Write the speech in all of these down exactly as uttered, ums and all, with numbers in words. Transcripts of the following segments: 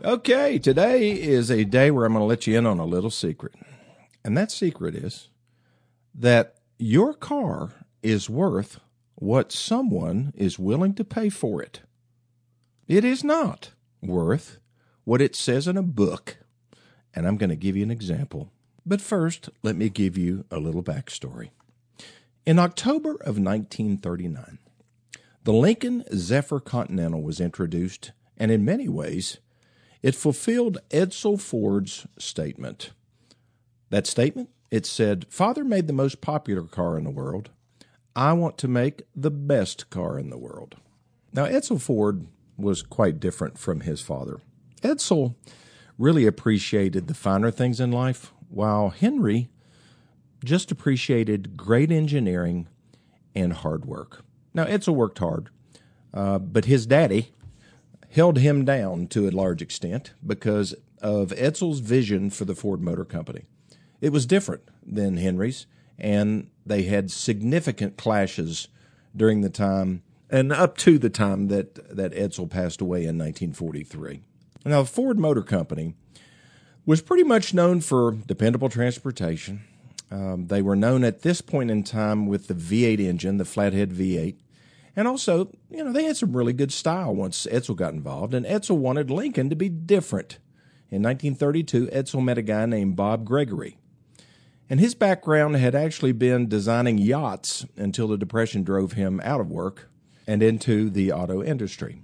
Okay, today is a day where I'm going to let you in on a little secret. And that secret is that your car is worth what someone is willing to pay for it. It is not worth what it says in a book. And I'm going to give you an example. But first, let me give you a little backstory. In October of nineteen thirty-nine, the Lincoln Zephyr Continental was introduced, and in many ways, it fulfilled Edsel Ford's statement. That statement, it said, "Father made the most popular car in the world. I want to make the best car in the world." Now, Edsel Ford was quite different from his father. Edsel really appreciated the finer things in life, while Henry just appreciated great engineering and hard work. Now, Edsel worked hard, uh, but his daddy held him down to a large extent because of Edsel's vision for the Ford Motor Company. It was different than Henry's, and they had significant clashes during the time and up to the time that, that Edsel passed away in nineteen forty-three. Now, the Ford Motor Company was pretty much known for dependable transportation. Um, they were known at this point in time with the V eight engine, the flathead V eight. And also, you know, they had some really good style once Edsel got involved, and Edsel wanted Lincoln to be different. In nineteen thirty-two, Edsel met a guy named Bob Gregory. And his background had actually been designing yachts until the Depression drove him out of work and into the auto industry.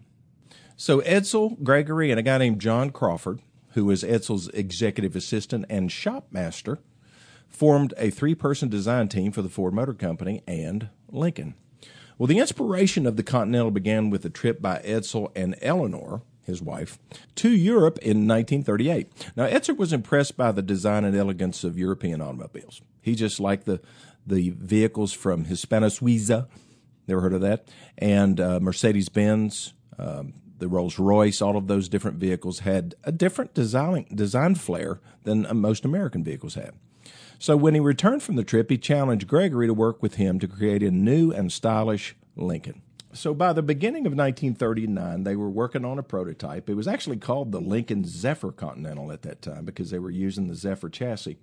So Edsel, Gregory, and a guy named John Crawford, who was Edsel's executive assistant and shop master, formed a three-person design team for the Ford Motor Company and Lincoln. Well, the inspiration of the Continental began with a trip by Edsel and Eleanor, his wife, to Europe in nineteen thirty-eight. Now, Edsel was impressed by the design and elegance of European automobiles. He just liked the, the vehicles from Hispano-Suiza, never heard of that, and uh, Mercedes-Benz, um, the Rolls-Royce, all of those different vehicles had a different design, design flair than most American vehicles had. So when he returned from the trip, he challenged Gregory to work with him to create a new and stylish Lincoln. So by the beginning of nineteen thirty-nine, they were working on a prototype. It was actually called the Lincoln Zephyr Continental at that time because they were using the Zephyr chassis.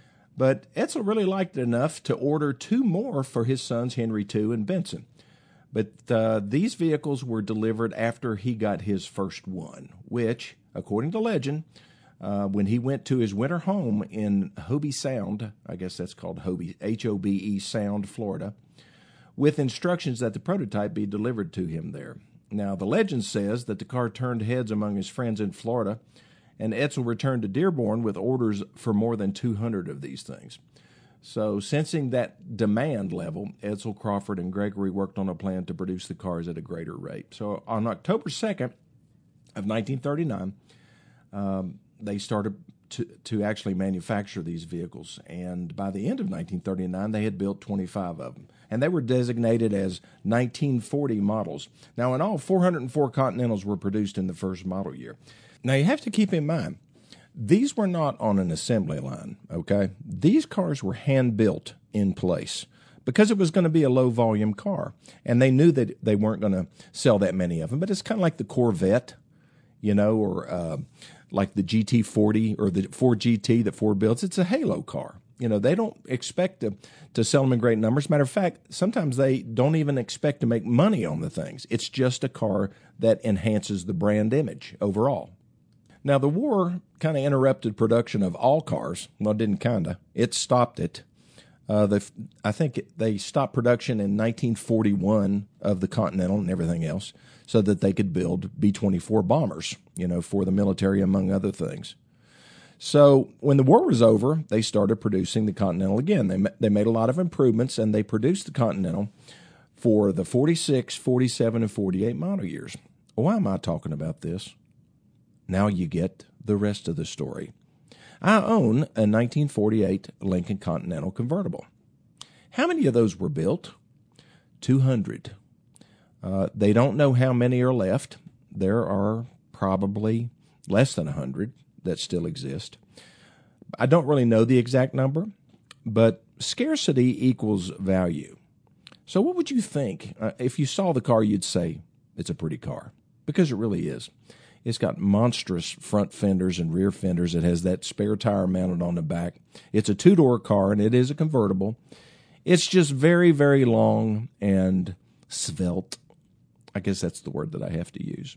But Edsel really liked it enough to order two more for his sons, Henry the Second and Benson. But uh, these vehicles were delivered after he got his first one, which, according to legend, Uh, when he went to his winter home in Hobie Sound, I guess that's called Hobie, H O B E Sound, Florida, with instructions that the prototype be delivered to him there. Now, the legend says that the car turned heads among his friends in Florida, and Edsel returned to Dearborn with orders for more than two hundred of these things. So, sensing that demand level, Edsel, Crawford, and Gregory worked on a plan to produce the cars at a greater rate. So, on October second of nineteen thirty-nine, um, they started to, to actually manufacture these vehicles. And by the end of nineteen thirty-nine, they had built twenty-five of them. And they were designated as nineteen forty models. Now, in all, four hundred four Continentals were produced in the first model year. Now, you have to keep in mind, these were not on an assembly line, okay? These cars were hand-built in place because it was going to be a low-volume car. And they knew that they weren't going to sell that many of them. But it's kind of like the Corvette, you know, or uh, like the G T forty or the Ford G T that Ford builds. It's a halo car. You know, they don't expect to, to sell them in great numbers. Matter of fact, sometimes they don't even expect to make money on the things. It's just a car that enhances the brand image overall. Now, the war kind of interrupted production of all cars. Well, it didn't kind of. It stopped it. Uh, the, I think it, they stopped production in nineteen forty-one of the Continental and everything else so that they could build B twenty-four bombers, you know, for the military, among other things. So when the war was over, they started producing the Continental again. They, they made a lot of improvements, and they produced the Continental for the forty-six, forty-seven, and forty-eight model years. Why am I talking about this? Now you get the rest of the story. I own a nineteen forty-eight Lincoln Continental convertible. How many of those were built? two hundred. Uh, they don't know how many are left. There are probably less than one hundred that still exist. I don't really know the exact number, but scarcity equals value. So what would you think? Uh, if you saw the car, you'd say it's a pretty car, because it really is. It's got monstrous front fenders and rear fenders. It has that spare tire mounted on the back. It's a two-door car, and it is a convertible. It's just very, very long and svelte. I guess that's the word that I have to use.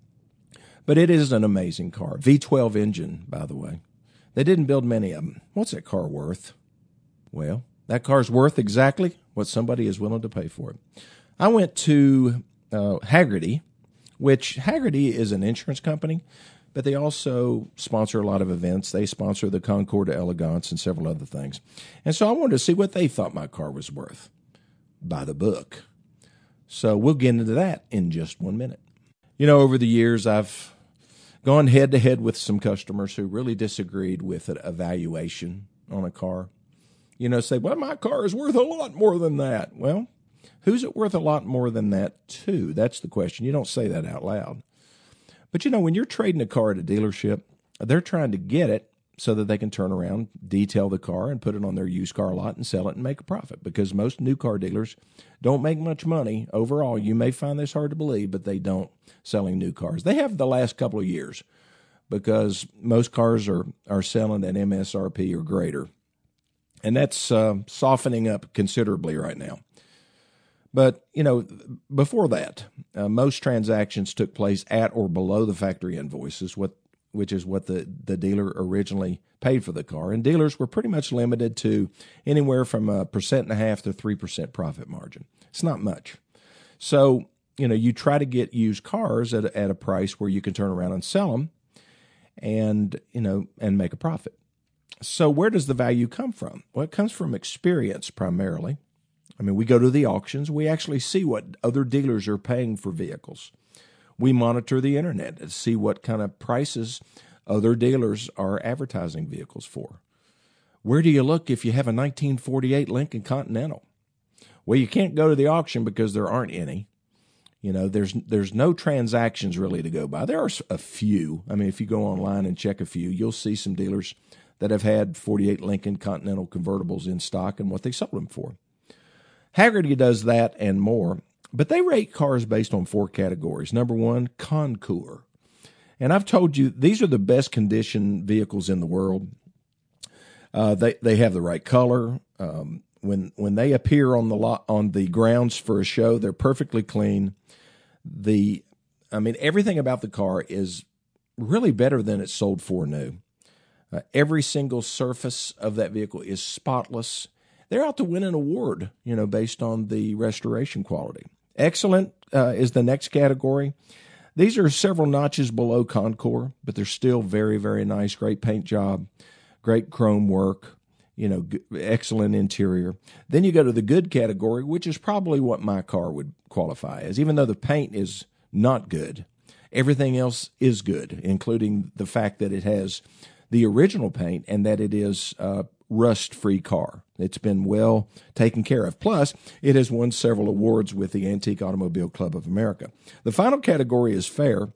But it is an amazing car. V twelve engine, by the way. They didn't build many of them. What's that car worth? Well, that car's worth exactly what somebody is willing to pay for it. I went to uh, Hagerty, which Hagerty is an insurance company, but they also sponsor a lot of events. They sponsor the Concours d'Elegance and several other things. And so I wanted to see what they thought my car was worth by the book. So we'll get into that in just one minute. You know, over the years, I've gone head-to-head with some customers who really disagreed with an evaluation on a car. You know, say, well, my car is worth a lot more than that. Well, who's it worth a lot more than that to? That's the question. You don't say that out loud. But, you know, when you're trading a car at a dealership, they're trying to get it so that they can turn around, detail the car, and put it on their used car lot and sell it and make a profit, because most new car dealers don't make much money overall. You may find this hard to believe, but they don't selling new cars. They have the last couple of years because most cars are, are selling at M S R P or greater. And that's uh, softening up considerably right now. But, you know, before that, uh, most transactions took place at or below the factory invoices, what, which is what the, the dealer originally paid for the car. And dealers were pretty much limited to anywhere from a percent and a half to three percent profit margin. It's not much. So, you know, you try to get used cars at a, at a price where you can turn around and sell them and, you know, and make a profit. So where does the value come from? Well, it comes from experience primarily. I mean, we go to the auctions. We actually see what other dealers are paying for vehicles. We monitor the internet to see what kind of prices other dealers are advertising vehicles for. Where do you look if you have a nineteen forty-eight Lincoln Continental? Well, you can't go to the auction because there aren't any. You know, there's there's no transactions really to go by. There are a few. I mean, if you go online and check a few, you'll see some dealers that have had forty-eight Lincoln Continental convertibles in stock and what they sold them for. Hagerty does that and more, but they rate cars based on four categories. Number one, Concours. And I've told you, these are the best conditioned vehicles in the world. Uh, they they have the right color. Um, when when they appear on the lot, on the grounds for a show, they're perfectly clean. The, I mean, everything about the car is really better than it's sold for new. Uh, every single surface of that vehicle is spotless. They're out to win an award, you know, based on the restoration quality. Excellent uh, is the next category. These are several notches below Concours, but they're still very, very nice. Great paint job, great chrome work, you know, g- excellent interior. Then you go to the good category, which is probably what my car would qualify as. Even though the paint is not good, everything else is good, including the fact that it has the original paint and that it is a rust-free car. It's been well taken care of. Plus, it has won several awards with the Antique Automobile Club of America. The final category is fair.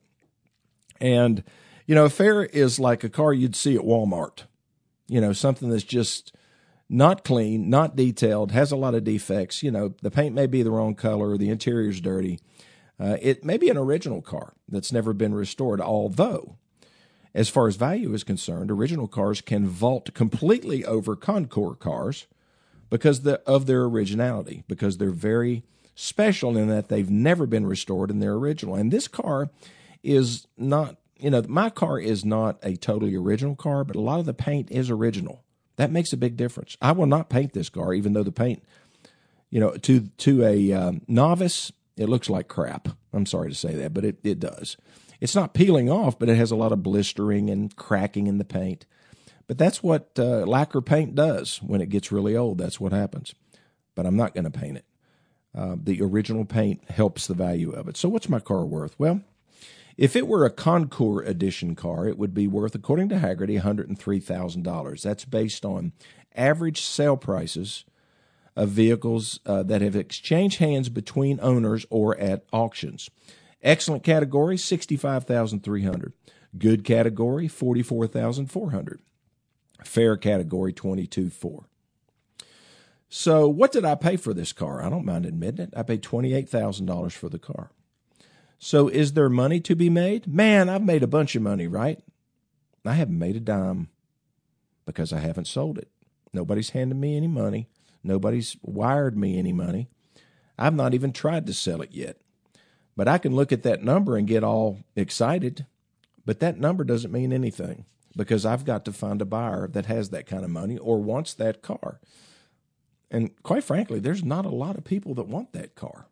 And, you know, fair is like a car you'd see at Walmart. You know, something that's just not clean, not detailed, has a lot of defects. You know, the paint may be the wrong color, the interior's dirty. Uh, it may be an original car that's never been restored, although, as far as value is concerned, original cars can vault completely over Concours cars because the, of their originality, because they're very special in that they've never been restored and they're original. And this car is not, you know, my car is not a totally original car, but a lot of the paint is original. That makes a big difference. I will not paint this car, even though the paint, you know, to to a um, novice, it looks like crap. I'm sorry to say that, but it, it does. It's not peeling off, but it has a lot of blistering and cracking in the paint. But that's what uh, lacquer paint does when it gets really old. That's what happens. But I'm not going to paint it. Uh, the original paint helps the value of it. So what's my car worth? Well, if it were a Concours edition car, it would be worth, according to Hagerty, one hundred three thousand dollars. That's based on average sale prices of vehicles uh, that have exchanged hands between owners or at auctions. Excellent category, sixty-five thousand three hundred dollars. Good category, forty-four thousand four hundred dollars. Fair category, twenty-two thousand four hundred dollars. So what did I pay for this car? I don't mind admitting it. I paid twenty-eight thousand dollars for the car. So is there money to be made? Man, I've made a bunch of money, right? I haven't made a dime because I haven't sold it. Nobody's handed me any money. Nobody's wired me any money. I've not even tried to sell it yet. But I can look at that number and get all excited. But that number doesn't mean anything because I've got to find a buyer that has that kind of money or wants that car. And quite frankly, there's not a lot of people that want that car.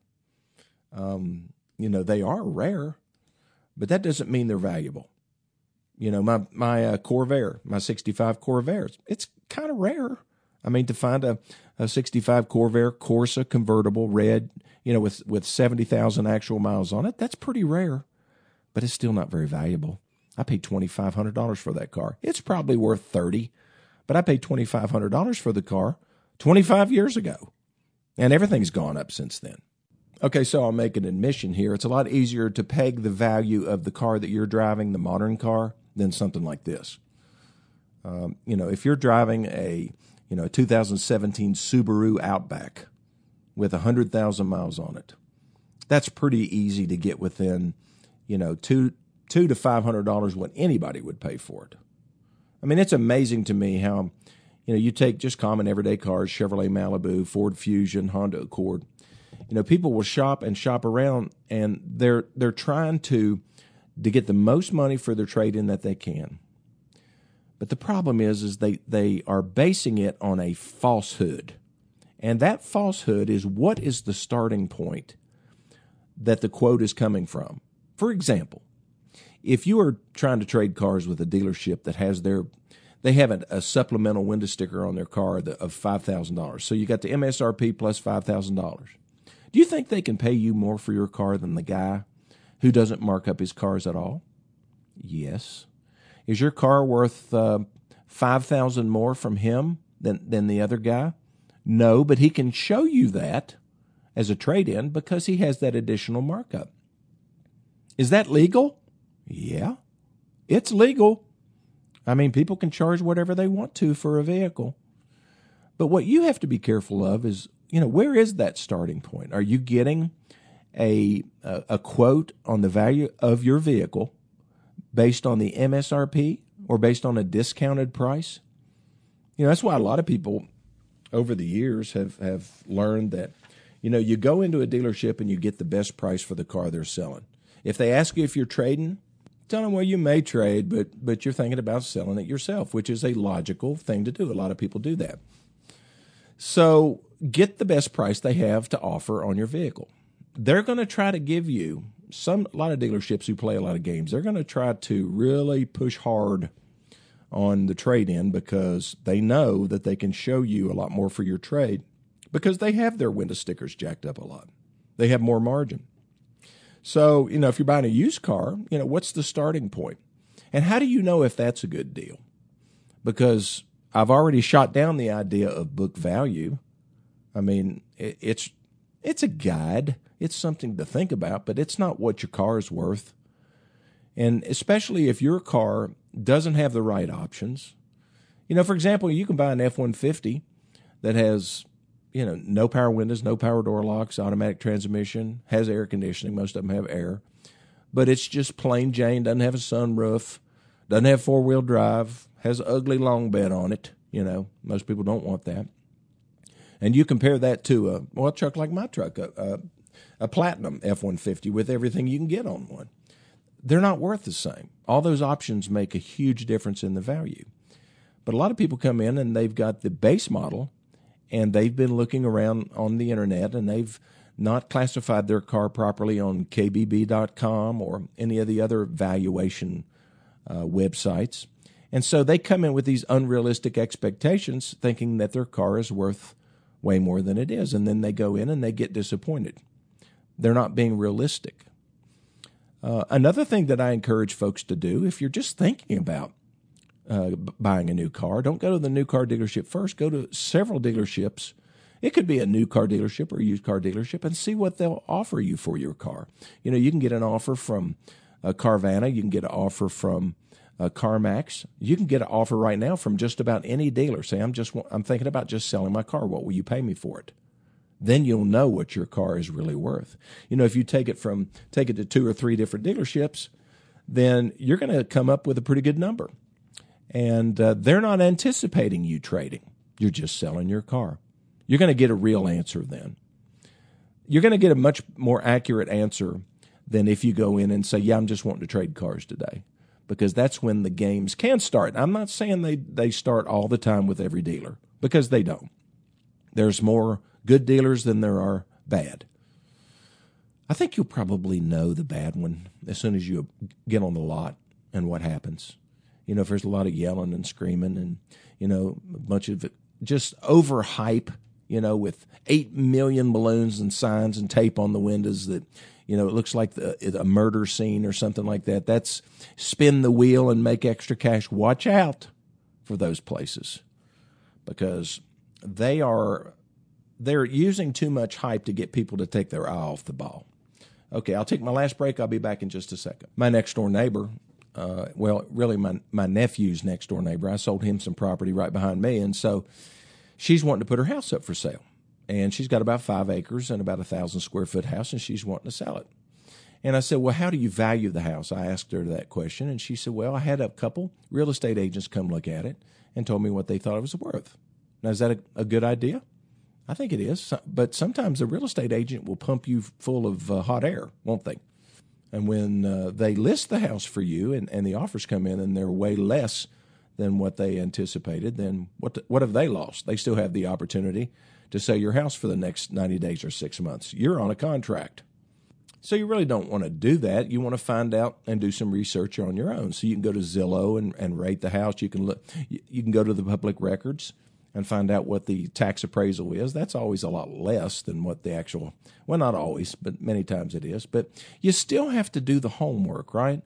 Um, you know, they are rare, but that doesn't mean they're valuable. You know, my my uh, Corvair, my sixty-five Corvair, it's kind of rare. I mean, to find a, a sixty-five Corvair Corsa convertible red, you know, with, with seventy thousand actual miles on it, that's pretty rare, but it's still not very valuable. I paid twenty-five hundred dollars for that car. It's probably worth thirty dollars, but I paid twenty-five hundred dollars for the car twenty-five years ago, and everything's gone up since then. Okay, so I'll make an admission here. It's a lot easier to peg the value of the car that you're driving, the modern car, than something like this. Um, you know, if you're driving a, you know, a two thousand seventeen Subaru Outback with one hundred thousand miles on it, that's pretty easy to get within, you know, two two to five hundred dollars what anybody would pay for it. I mean, it's amazing to me how, you know, you take just common everyday cars, Chevrolet Malibu, Ford Fusion, Honda Accord. You know, people will shop and shop around, and they're they're trying to to get the most money for their trade-in that they can. But the problem is, is they, they are basing it on a falsehood. And that falsehood is what is the starting point that the quote is coming from. For example, if you are trying to trade cars with a dealership that has their, they have a, a supplemental window sticker on their car of five thousand dollars. So you got the M S R P plus five thousand dollars. Do you think they can pay you more for your car than the guy who doesn't mark up his cars at all? Yes. Is your car worth uh, five thousand dollars more from him than, than the other guy? No, but he can show you that as a trade-in because he has that additional markup. Is that legal? Yeah, it's legal. I mean, people can charge whatever they want to for a vehicle. But what you have to be careful of is, you know, where is that starting point? Are you getting a, a, a quote on the value of your vehicle based on the M S R P or based on a discounted price? You know, that's why a lot of people over the years have, have learned that, you know, you go into a dealership and you get the best price for the car they're selling. If they ask you if you're trading, tell them, well, you may trade, but but you're thinking about selling it yourself, which is a logical thing to do. A lot of people do that. So get the best price they have to offer on your vehicle. They're going to try to give you, some a lot of dealerships who play a lot of games, they're going to try to really push hard on the trade-in because they know that they can show you a lot more for your trade because they have their window stickers jacked up a lot. They have more margin. So, you know, if you're buying a used car, you know, what's the starting point? And how do you know if that's a good deal? Because I've already shot down the idea of book value. I mean, it, it's it's a guide. It's something to think about, but it's not what your car is worth. And especially if your car doesn't have the right options. You know, for example, you can buy an F one fifty that has, you know, no power windows, no power door locks, automatic transmission, has air conditioning. Most of them have air. But it's just plain Jane, doesn't have a sunroof, doesn't have four-wheel drive, has an ugly long bed on it. You know, most people don't want that. And you compare that to a, well, a truck like my truck, a, a, a Platinum F one fifty with everything you can get on one. They're not worth the same. All those options make a huge difference in the value. But a lot of people come in and they've got the base model, and they've been looking around on the internet, and they've not classified their car properly on K B B dot com or any of the other valuation uh, websites. And so they come in with these unrealistic expectations, thinking that their car is worth way more than it is. And then they go in and they get disappointed. They're not being realistic. Uh, another thing that I encourage folks to do, if you're just thinking about uh, b- buying a new car, don't go to the new car dealership first. Go to several dealerships. It could be a new car dealership or a used car dealership, and see what they'll offer you for your car. You know, you can get an offer from uh, Carvana. You can get an offer from uh, CarMax. You can get an offer right now from just about any dealer. Say, I'm just I'm thinking about just selling my car. What will you pay me for it? Then you'll know what your car is really worth. You know, if you take it from take it to two or three different dealerships, then you're going to come up with a pretty good number. And uh, they're not anticipating you trading. You're just selling your car. You're going to get a real answer then. You're going to get a much more accurate answer than if you go in and say, yeah, I'm just wanting to trade cars today. Because that's when the games can start. I'm not saying they, they start all the time with every dealer, because they don't. There's more good dealers than there are bad. I think you'll probably know the bad one as soon as you get on the lot and what happens. You know, if there's a lot of yelling and screaming and, you know, a bunch of just overhype, you know, with eight million balloons and signs and tape on the windows that, you know, it looks like the, a murder scene or something like that. That's spin the wheel and make extra cash. Watch out for those places, because they are they're using too much hype to get people to take their eye off the ball. Okay, I'll take my last break. I'll be back in just a second. My next door neighbor, uh, well, really my, my nephew's next door neighbor, I sold him some property right behind me, and so she's wanting to put her house up for sale. And she's got about five acres and about a thousand square foot house, and she's wanting to sell it. And I said, well, how do you value the house? I asked her that question, and she said, well, I had a couple real estate agents come look at it and told me what they thought it was worth. Now, is that a, a good idea? I think it is, but sometimes a real estate agent will pump you full of uh, hot air, won't they? And when uh, they list the house for you and, and the offers come in and they're way less than what they anticipated, then what the, what have they lost? They still have the opportunity to sell your house for the next ninety days or six months. You're on a contract. So you really don't want to do that. You want to find out and do some research on your own. So you can go to Zillow and, and rate the house. You can look. You can go to the public records and find out what the tax appraisal is. That's always a lot less than what the actual, well, not always, but many times it is. But you still have to do the homework, right?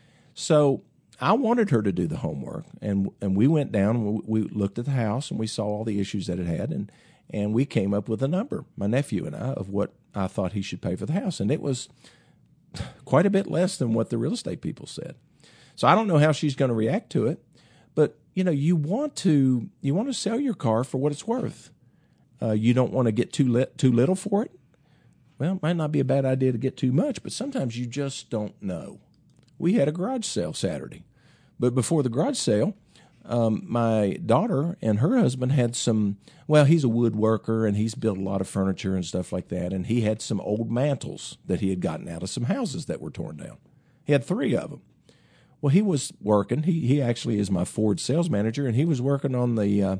So I wanted her to do the homework, and and we went down and we looked at the house and we saw all the issues that it had, and and we came up with a number, my nephew and I, of what I thought he should pay for the house, and it was quite a bit less than what the real estate people said. So I don't know how she's going to react to it, but you know, you want to you want to sell your car for what it's worth. Uh, you don't want to get too li- too little for it. Well, it might not be a bad idea to get too much, but sometimes you just don't know. We had a garage sale Saturday, but before the garage sale, um, my daughter and her husband had some, well, he's a woodworker and he's built a lot of furniture and stuff like that, and he had some old mantles that he had gotten out of some houses that were torn down. He had three of them. Well, he was working. He he actually is my Ford sales manager, and he was working on the uh,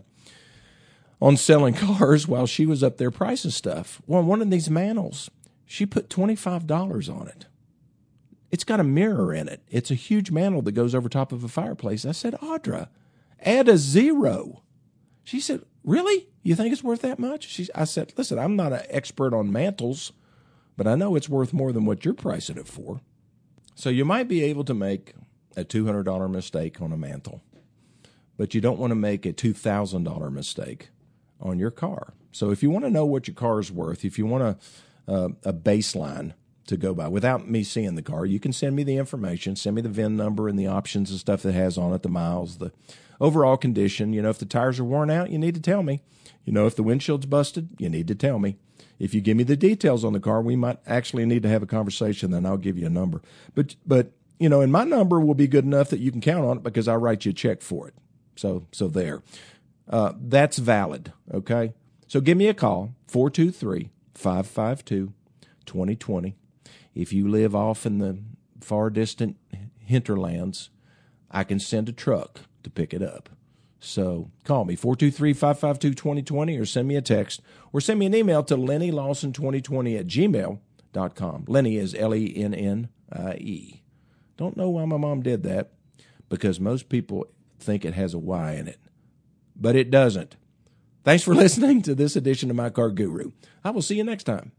on selling cars while she was up there pricing stuff. Well, one of these mantles, she put twenty-five dollars on it. It's got a mirror in it. It's a huge mantle that goes over top of a fireplace. I said, Audra, add a zero. She said, really? You think it's worth that much? She, I said, listen, I'm not an expert on mantles, but I know it's worth more than what you're pricing it for. So you might be able to make a two hundred dollars mistake on a mantle, but you don't want to make a two thousand dollars mistake on your car. So if you want to know what your car is worth, if you want a, uh, a baseline to go by without me seeing the car, you can send me the information, send me the V I N number and the options and stuff that it has on it, the miles, the overall condition. You know, if the tires are worn out, you need to tell me. You know, if the windshield's busted, you need to tell me. If you give me the details on the car, we might actually need to have a conversation, then I'll give you a number. But, but you know, and my number will be good enough that you can count on it because I'll write you a check for it. So, so there. Uh, that's valid, okay? So give me a call, four two three, five five two, two zero two zero. If you live off in the far distant hinterlands, I can send a truck to pick it up. So call me, four two three, five five two, two zero two zero, or send me a text, or send me an email to lenny lawson twenty twenty at gmail dot com. Lenny is L E N N I E. Don't know why my mom did that, because most people think it has a Y in it, but it doesn't. Thanks for listening to this edition of My Car Guru. I will see you next time.